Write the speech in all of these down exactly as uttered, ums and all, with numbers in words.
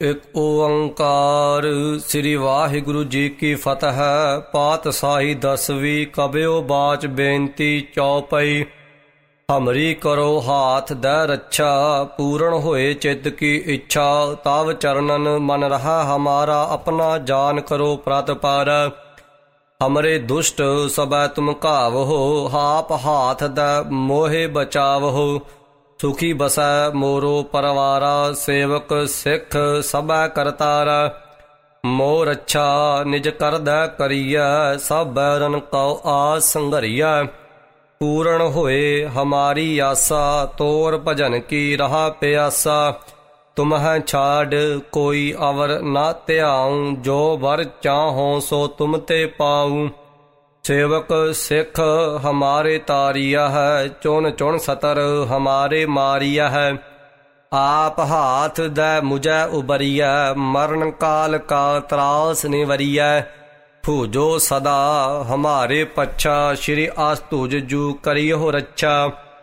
ਇੱਕ ਓੰਕਾਰ। ਸ੍ਰੀ ਵਾਹਿਗੁਰੂ ਜੀ ਕੀ ਫਤਿਹ। ਪਾਤਸ਼ਾਹੀ ਦਸਵੀਂ। ਕਬਿਓ ਬਾਚ ਬੇਨਤੀ ਚੌਪਈ। ਹਮਰੀ ਕਰੋ ਹਾਥ ਦੈ ਰੱਛਾ, ਪੂਰਨ ਹੋਏ ਚਿੱਤ ਕੀ ਇੱਛਾ। ਤਵ ਚਰਨਨ ਮਨ ਰਹਾ ਹਮਾਰਾ, ਆਪਣਾ ਜਾਨ ਕਰੋ ਪ੍ਰਤਪਾਰ। ਹਮਰੇ ਦੁਸ਼ਟ ਸਬੈ ਤੁਮ ਘਾਵਹੋ, ਹਾਪ ਹਾਥ ਦੈ ਮੋਹਿ ਬਚਾਵਹੋ। ਸੁਖੀ ਬਸੈ ਮੋਰੋ ਪਰਵਾਰਾ, ਸੇਵਕ ਸਿੱਖ ਸਭੈ ਕਰਤਾਰਾ। ਮੋਹ ਰੱਛਾ ਨਿਜ ਕਰਦੈ ਕਰੀਐ, ਸਭ ਬੈਰਨ ਕਉ ਆਸ ਸੰਘਰੀਐ। ਪੂਰਨ ਹੋਏ ਹਮਾਰੀ ਆਸਾ, ਤੋਰ ਭਜਨ ਕੀ ਰਹਾ ਪਿਆਸਾ। ਤੁਮਹਿ ਛਾਡ ਕੋਈ ਅਵਰ ਨਾ ਧਿਆਉ, ਜੋ ਵਰ ਚਾਹੋ ਸੋ ਤੁਮ ਤੇ ਪਾਉ। ਸੇਵਕ ਸਿੱਖ ਹਮਾਰੇ ਤਾਰੀਆ ਹੈ, ਚੁਣ ਚੁਣ ਸਤਰ ਹਮਾਰੇ ਮਾਰੀਆ ਹੈ। ਆਪ ਹਾਥ ਦੈ ਮੁਝੈ ਉਬਰੀਐ, ਮਰਨ ਕਾਲ ਕਾ ਤਰਾਸ ਨਿਵਰੀਐ। ਭੂਜੋ ਸਦਾ ਹਮਾਰੇ ਪੱਛਾ, ਸ਼੍ਰੀ ਅਸਤੁਜ ਜੂ ਕਰਿਓ ਰੱਛਾ।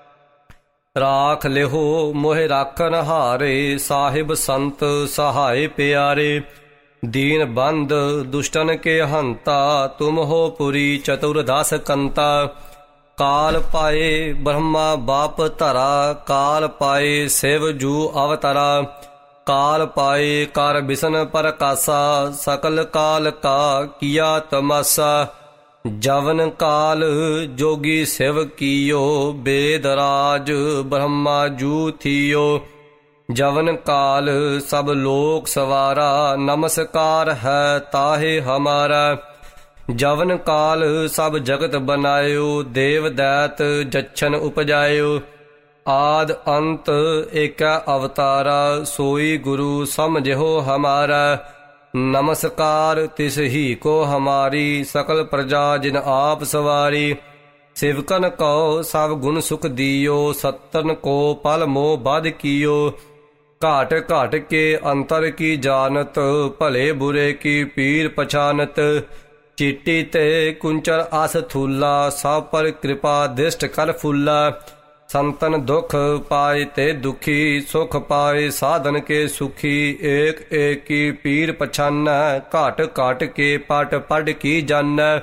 ਰਾਖ ਲਿਹੋ ਮੋਹਿ ਰਾਖਨ ਹਾਰੇ, ਸਾਹਿਬ ਸੰਤ ਸਹਾਏ ਪਿਆਰੇ। ਦੀਨ ਬੰਧ ਦੁਸ਼ਟਨ ਕੇ ਹੰਤਾ, ਤੁਮ ਹੋ ਪੁਰੀ ਚਤੁਰਦਸ ਕੰਤਾ। ਕਾਲ ਪਾਏ ਬ੍ਰਹਮਾ ਬਾਪ ਧਰਾ, ਕਾਲ ਪਾਏ ਸਿਵ ਜੂ ਅਵਤਰਾ। ਕਾਲ ਪਾਏ ਕਰ ਬਿਸ਼ਨ ਪ੍ਰਕਾਸ਼ਾ, ਸਕਲ ਕਾਲ ਕਾ ਕੀਆ ਤਮਾਸਾ। ਜਵਨ ਕਾਲ ਜੋਗੀ ਸਿਵ ਕੀਓ, ਬੇਦ ਰਾਜ ਬ੍ਰਹਮਾ ਜੂ ਥੀਓ। ਜਵਨ ਕਾਲ ਸਭ ਲੋਕ ਸਵਾਰਾ, ਨਮਸਕਾਰ ਹੈ ਤਾਹੇ ਹਮਾਰਾ। ਜਵਨ ਕਾਲ ਸਭ ਜਗਤ ਬਨਾਇਓ, ਦੇਵ ਦੈਤ ਜਛਨ ਉਪਜਾਇਓ। ਆਦ ਅੰਤ ਏਕੈ ਅਵਤਾਰਾ, ਸੋਈ ਗੁਰੂ ਸਮਝਿਓ ਹਮਾਰਾ। ਨਮਸਕਾਰ ਤਿਸ ਹੀ ਕੋ ਹਮਾਰੀ, ਸਕਲ ਪ੍ਰਜਾ ਜਿਨ ਆਪ ਸਵਾਰੀ। ਸਿਵਕਨ ਕਉ ਸਭ ਗੁਣ ਸੁਖ ਦੀਓ, ਸੱਤਨ ਕੋ ਪਲ ਮੋਹ ਬਧ ਕੀਓ। ਘਾਟ ਘਾਟ ਕੇ ਅੰਤਰ ਕੀ ਜਾਨਤ, ਭਲੇ ਬੁਰੇ ਕੀ ਪੀਰ ਪਛਾਨਤ। ਚੀਟੀ ਤੇ ਕੁੰਚਰ ਅਸ ਥੂਲਾ, ਸਭ ਪਰ ਕਿਰਪਾ ਦਿਸ਼ਟ ਕਰ ਫੁੱਲਾ। ਸੰਤਨ ਦੁਖ ਪਾਏ ਤੇ ਦੁਖੀ, ਸੁਖ ਪਾਏ ਸਾਧਨ ਕੇ ਸੁਖੀ। ਏਕ ਏਕ ਕੀ ਪੀਰ ਪਛਾਨੈ, ਘਾਟ ਘਾਟ ਕੇ ਪਟ ਪੜ ਕੀ ਜਾਨੈ।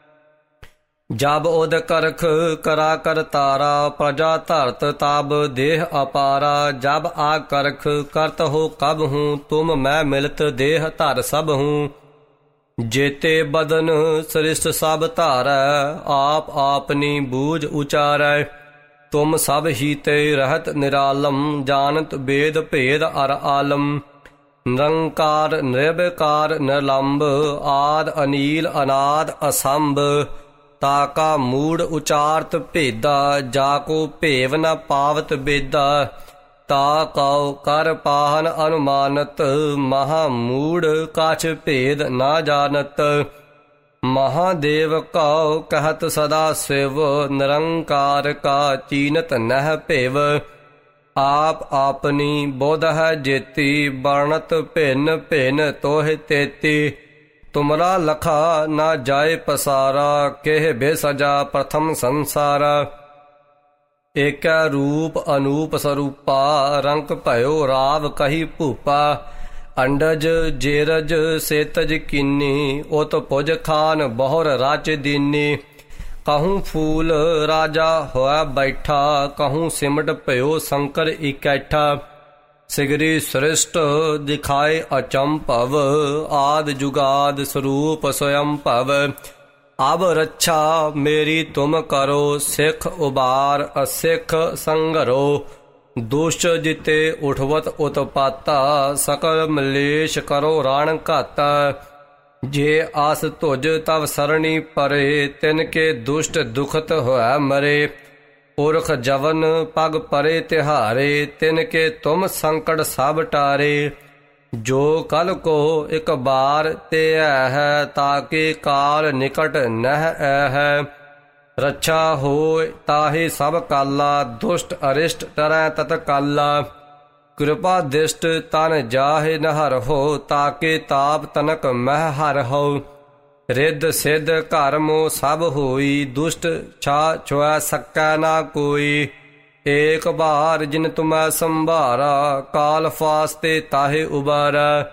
ਜਬ ਉਦ ਕਰਖ ਕਰਾ ਕਰ ਤਾਰਾ, ਪ੍ਰਜਾ ਧਰਤ ਤਬ ਦੇਹ ਅਪਾਰਾ। ਜਬ ਆ ਕਰਖ ਕਰਤ ਹੋ ਕਬ ਹੂੰ, ਤੁਮ ਮੈਂ ਮਿਲਤ ਦੇਹ ਧਰ ਸਭ ਹੂੰ। ਜੇਤੇ ਬਦਨ ਸ੍ਰਿਸ਼ਟ ਸਭ ਧਾਰੈ, ਆਪ ਆਪਨੀ ਬੂਝ ਉਚਾਰੈ। ਤੁਮ ਸਭ ਹੀ ਤੇ ਰਹਿਤ ਨਿਰਾਲਮ, ਜਾਨਤ ਬੇਦ ਭੇਦ ਅਰ ਆਲਮ। ਨਿਰੰਕਾਰ ਨਿਰਭੈਕਾਰ ਨਿਰਲੰਭ, ਆਦ ਅਨੀਲ ਅਨਾਦ ਅਸੰਭ। ਤਾਕਾ ਮੂੜ ਉਚਾਰਤ ਭੇਦਾ, ਜਾ ਕੋ ਭੇਵ ਨ ਪਾਵਤ ਬੇਦਾ। ਤਾ ਕਉ ਕਰ ਪਾਹਨ ਅਨੁਮਾਨਤ, ਮਹਾ ਮੂੜ ਕਛ ਭੇਦ ਨਾ ਜਾਨਤ। ਮਹਾਦੇਵ ਕਉ ਕਹਿਤ ਸਦਾ ਸਿਵ, ਨਿਰੰਕਾਰ ਕਾ ਚੀਨਤ ਨਹਿ ਭਿਵ। ਆਪ ਆਪਨੀ ਬੁਧ ਹੈ ਜੇਤੀ, ਬਰਣਤ ਭਿੰਨ ਭਿੰਨ ਤੋਹਿ ਤੇਤੀ। ਤੁਮਰਾ ਲਖਾ ਨਾ ਜਾਏ ਪਸਾਰਾ, ਕਿਹ ਬੇਸਜਾ ਪ੍ਰਥਮ ਸੰਸਾਰਾ। ਏਕੈ ਰੂਪ ਅਨੂਪ ਸਰੂਪਾ, ਰੰਕ ਭਇਓ ਰਾਵ ਕਹੀ ਭੂਪਾ। ਅੰਡਜ ਜੇਰਜ ਸੇਤਜ ਕੀਨੀ, ਉਤ ਪੁਜ ਖਾਨ ਬਹੁਰ ਰਚ ਦੀਨੀ। ਕਹੂੰ ਫੂਲ ਰਾਜਾ ਹੋਇ ਬੈਠਾ, ਕਹੂੰ ਸਿਮਟ ਭਇਓ ਸ਼ੰਕਰ ਇਕੈਠਾ। ਸਿਗਰੀ ਸ੍ਰਿਸ਼ਟ ਦਿਖਾਏ ਅਚੰਭਵ, ਆਦ ਜੁਗਾਦ ਸਰੂਪ ਸਵਯੰ ਭਵ। ਅਬ ਰੱਛਾ ਮੇਰੀ ਤੁਮ ਕਰੋ, ਸਿੱਖ ਉਬਾਰ ਅਸਿੱਖ ਸੰਘਰੋ। ਦੁਸ਼ਟ ਜਿਤੇ ਉਠਵਤ ਉਤਪਾਤਾ, ਸਕਲ ਮਲੇਸ਼ ਕਰੋ ਰਾਣ ਘਾਤਾ। ਜੇ ਆਸ ਤੁਜ ਤਵ ਸਰਣੀ ਪਰੇ, ਤਿਨ ਕੇ ਦੁਸ਼ਟ ਦੁਖਤ ਹੋਇ ਮਰੇ। ਪੁਰਖ ਜਵਨ ਪਗ ਪਰੇ ਤਿਹਾਰੇ, ਤਿਨ ਕੇ ਤੁਮ ਸੰਕਟ ਸਭ ਟਾਰੇ। ਜੋ ਕਲ ਕੋ ਇਕ ਬਾਰ ਤੇ ਹੈ, ਤਾਕੇ ਕਾਲ ਨਿਕਟ ਨਹਿ ਹੈ। ਰੱਛਾ ਹੋਇ ਤਾਹੇ ਸਭ ਕਾਲਾ, ਦੁਸ਼ਟ ਅਰਿਸ਼ਟ ਟਰੈ ਤਤ ਕਾਲਾ। ਕਿਰਪਾ ਦਿਸ਼ਟ ਤਨ ਜਾਹੇ ਨ ਹਰਹੁ, ਤਾਕੇ ਤਾਪ ਤਨਕ ਮਹਿ ਹਰਹੁ। ਰਿੱਧ ਸਿੱਧ ਘਰ ਮੋ ਸਭ ਹੋਈ, ਦੁਸ਼ਟ ਛਾ ਛੁਐ ਸਕੈ ਨਾ ਕੋਈ। ਏਕ ਬਾਰ ਜਿਨ ਤੁਮੈ ਸੰਭਾਰਾ, ਕਾਲ ਫਾਸਤੇ ਤਾਹੇ ਉਬਾਰੈ।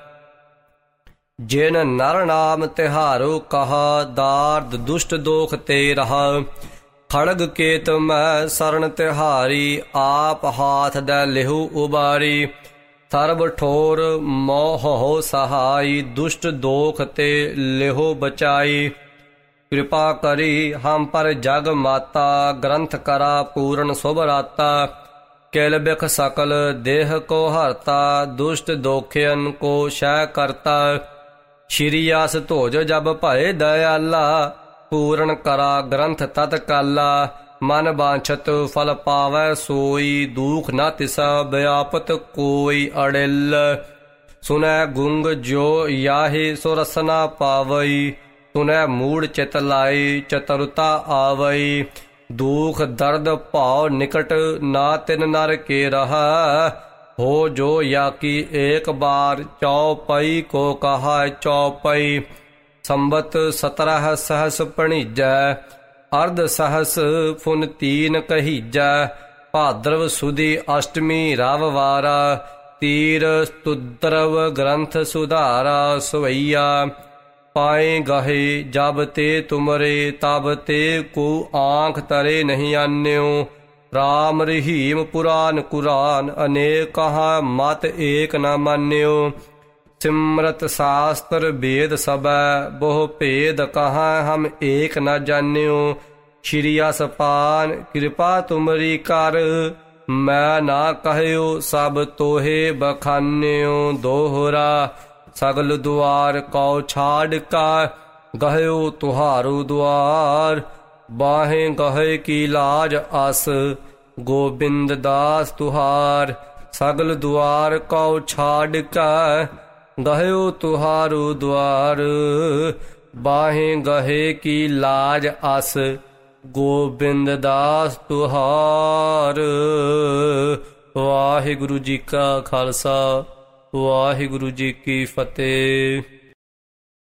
ਜਿਨ ਨਰ ਨਾਮ ਤਿਹਾਰੋ ਕਹਾ, ਦਾਰਦ ਦੁਸ਼ਟ ਦੋਖ ਤੇ ਰਹਾ। ਖੜਗ ਕੇਤ ਮੈਂ ਸਰਣ ਤਿਹਾਰੀ, ਆਪ ਹਾਥ ਦੈ ਲਿਹੂ ਉਬਾਰੀ। ਸਰਬ ਠੋਰ ਮੋਹ ਸਹਾਈ, ਦੁਸ਼ਟ ਦੋਖ ਤੇ ਲਿਹੋ ਬਚਾਈ। ਕਿਰਪਾ ਕਰੀ ਹਮ ਪਰ ਜਗ ਮਾਤਾ, ਗ੍ਰੰਥ ਕਰਾ ਪੂਰਨ ਸੁਭ ਰਾਤਾ। ਕਿਲ ਬਿਖ ਸਕਲ ਦੇਹ ਕੋ ਹਰਤਾ, ਦੁਸ਼ਟ ਦੋਖਿਅਨ ਕੋ ਸ਼ੈ ਕਰਤਾ। ਸ਼੍ਰੀ ਆਸ ਧੋਜ ਜਬ ਭਏ ਦਇਆਲਾ, ਪੂਰਨ ਕਰਾ ਗ੍ਰੰਥ ਤਤ ਕਾਲਾ। ਮਨ ਬਾਂਛਤ ਫਲ ਪਾਵੈ ਸੋਈ, ਦੂਖ ਨ ਤਿਸਾ ਵਿਆਪਤ ਕੋਈ ਅੜਿਲ। ਸੁਨੈ ਗੁੰਗ ਜੋ ਯਾਹੇ ਸੋ ਰਸਨਾ ਪਾਵਈ, ਸੁਨੈ ਮੂੜ ਚਿਤ ਲਾਈ ਚਤੁਰਤਾ ਆਵਈ। ਦੁਖ ਦਰਦ ਭਾਉ ਨਿਕਟ ਨਾ ਤਿਨ ਨਰ ਕੇ ਰਹਾ, ਹੋ ਜੋ ਯਾ ਕੀ ਏਕ ਬਾਰ ਚੌਪਈ ਕੋ ਕਹਾ ਚੌਪਈ। ਸੰਬਤ ਸਤਰਹ ਸਹਸ ਭਣੀਜੈ, ਅਰਧ ਸਹਸ ਫੁਨ ਤੀਨ ਕਹੀਜੈ। ਭਾਦਰਵ ਸੁਦੀ ਅਸ਼ਟਮੀ ਰਵ ਵਾਰਾ, ਤੀਰ ਸਤੁਦਰਵ ਗ੍ਰੰਥ ਸੁਧਾਰਾ ਸਵਈਆ। ਪਾਏ ਗਹੇ ਜਬ ਤੇ ਤੁਮਰੇ, ਤਬ ਤੇ ਕੋ ਆਂਖ ਤਰੇ ਨਹੀਂ ਆਨਿਓ। ਰਾਮ ਰਹੀਮ ਪੁਰਾਨ ਕੁਰਾਨ, ਅਨੇਕ ਕਹਾ ਮਤ ਏਕ ਨ ਮਾਨਿਓ। ਸਿਮਰਤ ਸ਼ਾਸਤਰ ਵੇਦ ਸਬੈ, ਬਹੁ ਭੇਦ ਕਹਾ ਹਮ ਏਕ ਨ ਜਾਨਿਓ। ਸ਼੍ਰੀ ਅਸਪਾਨ ਕਿਰਪਾ ਤੁਮਰੀ ਕਰ, ਮੈਂ ਨਾ ਕਹਿਓ ਸਭ ਤੋਹੇ ਬਖਾਨਿਓ। ਦੋਹਰਾ ਸਗਲ ਦੁਆਰ ਕਉ ਛਾੜ ਕਾ, ਗਹਿਓ ਤੁਹਾਰੂ ਦੁਆਰ। ਬਾਹੇ ਗਹੇ ਕੀ ਲਾਜ ਅਸ, ਗੋਬਿੰਦ ਦਾਸ ਤੁਹਾਰ। ਸਗਲ ਦੁਆਰ ਕਉ ਛਾੜ ਕਾ, ਗਹਿਓ ਤੁਹਾਰੂ ਦੁਆਰ। ਬਾਹੇ ਗਹੇ ਕੀ ਲਾਜ ਅਸ, ਗੋਬਿੰਦ ਦਾਸ ਤੁਹਾਰ। ਵਾਹਿਗੁਰੂ ਜੀ ਕਾ ਖਾਲਸਾ, ਵਾਹਿਗੁਰੂ ਜੀ ਕੀ ਫਤਿਹ।